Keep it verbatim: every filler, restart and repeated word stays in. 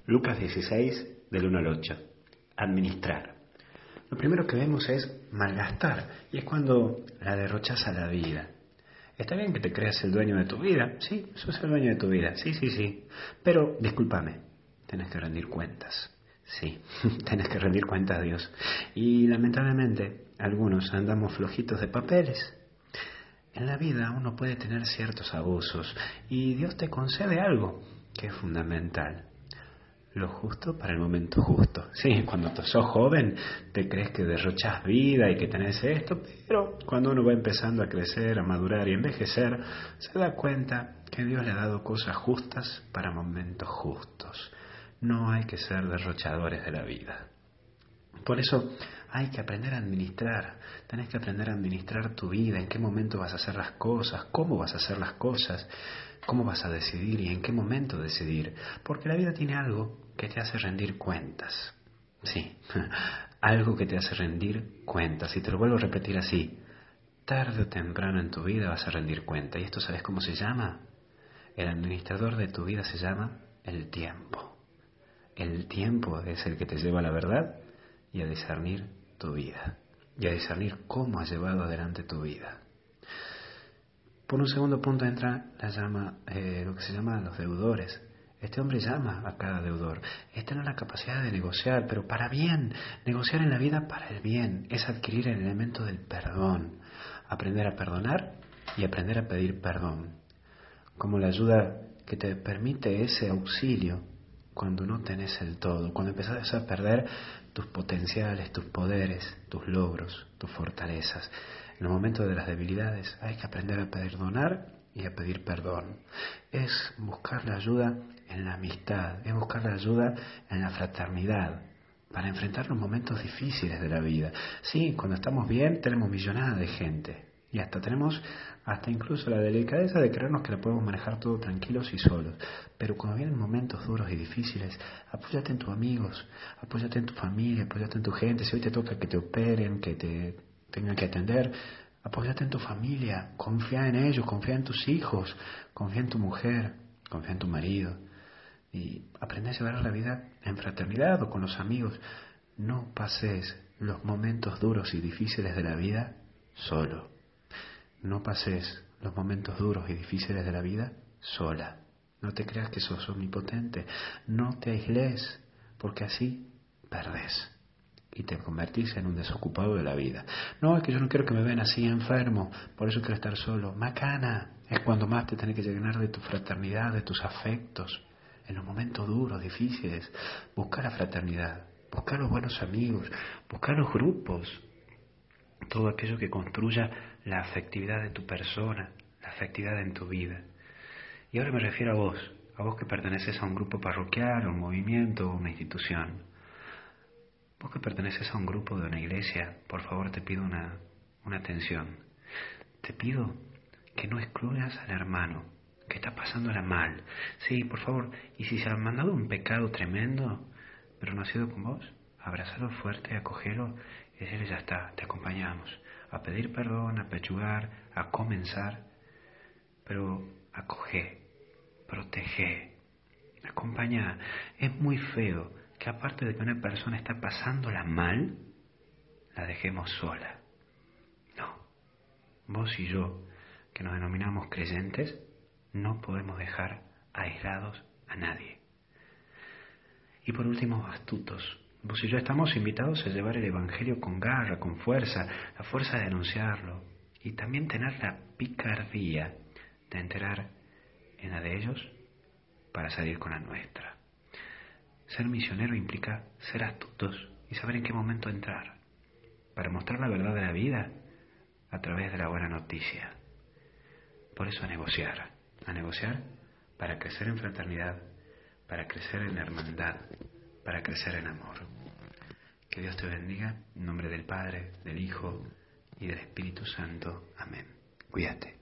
Lucas dieciséis, del uno al ocho. Administrar. Lo primero que vemos es malgastar, y es cuando la derrochas a la vida. Está bien que te creas el dueño de tu vida, sí, sos el dueño de tu vida, sí, sí, sí. Pero, discúlpame, tenés que rendir cuentas. Sí, tenés que rendir cuentas a Dios. Y lamentablemente, algunos andamos flojitos de papeles. En la vida uno puede tener ciertos abusos y Dios te concede algo que es fundamental. Lo justo para el momento justo. Sí, cuando sos joven te crees que derrochas vida y que tenés esto, pero cuando uno va empezando a crecer, a madurar y envejecer, se da cuenta que Dios le ha dado cosas justas para momentos justos. No hay que ser derrochadores de la vida. Por eso hay que aprender a administrar. Tenés que aprender a administrar tu vida, en qué momento vas a hacer las cosas, cómo vas a hacer las cosas, cómo vas a decidir y en qué momento decidir. Porque la vida tiene algo que te hace rendir cuentas. Sí, algo que te hace rendir cuentas. Y te lo vuelvo a repetir así. Tarde o temprano en tu vida vas a rendir cuenta. ¿Y esto sabes cómo se llama? El administrador de tu vida se llama el tiempo. El tiempo es el que te lleva a la verdad y a discernir tu vida. Y a discernir cómo has llevado adelante tu vida. Por un segundo punto entra la llama, eh, lo que se llama los deudores. Este hombre llama a cada deudor. Es tener la capacidad de negociar, pero para bien. Negociar en la vida para el bien. Es adquirir el elemento del perdón. Aprender a perdonar y aprender a pedir perdón. Como la ayuda que te permite ese auxilio cuando no tenés el todo. Cuando empezás a perder tus potenciales, tus poderes, tus logros, tus fortalezas. En los momentos de las debilidades hay que aprender a perdonar y a pedir perdón. Es buscar la ayuda en la amistad, es buscar la ayuda en la fraternidad para enfrentar los momentos difíciles de la vida. Sí, cuando estamos bien tenemos millonada de gente y hasta tenemos hasta incluso la delicadeza de creernos que la podemos manejar todo tranquilos y solos. Pero cuando vienen momentos duros y difíciles, apóyate en tus amigos, apóyate en tu familia, apóyate en tu gente. Si hoy te toca que te operen, que te tengan que atender, apóyate en tu familia, confía en ellos, confía en tus hijos, confía en tu mujer, confía en tu marido y aprende a llevar la vida en fraternidad o con los amigos. No pases los momentos duros y difíciles de la vida solo. No pases los momentos duros y difíciles de la vida sola. No te creas que sos omnipotente. No te aísles, porque así perdés y te convertís en un desocupado de la vida. No, es que yo no quiero que me vean así enfermo, por eso quiero estar solo. Macana, es cuando más te tenés que llenar de tu fraternidad, de tus afectos. En los momentos duros, difíciles, buscar la fraternidad, buscar los buenos amigos, buscar los grupos, todo aquello que construya la afectividad de tu persona, la afectividad en tu vida. Y ahora me refiero a vos, a vos que perteneces a un grupo parroquial, a un movimiento o una institución. Vos que perteneces a un grupo de una iglesia, por favor te pido una, una atención. Te pido que no excluyas al hermano que está pasándola mal. Sí, por favor, y si se ha mandado un pecado tremendo, pero no ha sido con vos, abrazalo fuerte, acogelo y decirle ya está, te acompañamos. A pedir perdón, a pechugar, a comenzar, pero acoge, protege, acompaña. Es muy feo que aparte de que una persona está pasándola mal, la dejemos sola. No, vos y yo, que nos denominamos creyentes, no podemos dejar aislados a nadie. Y por último, astutos. Vos y yo estamos invitados a llevar el Evangelio con garra, con fuerza, la fuerza de anunciarlo. Y también tener la picardía de enterar en la de ellos para salir con la nuestra. Ser misionero implica ser astutos y saber en qué momento entrar para mostrar la verdad de la vida a través de la buena noticia. Por eso a negociar, a negociar para crecer en fraternidad, para crecer en hermandad, para crecer en amor. Que Dios te bendiga, en nombre del Padre, del Hijo y del Espíritu Santo. Amén. Cuídate.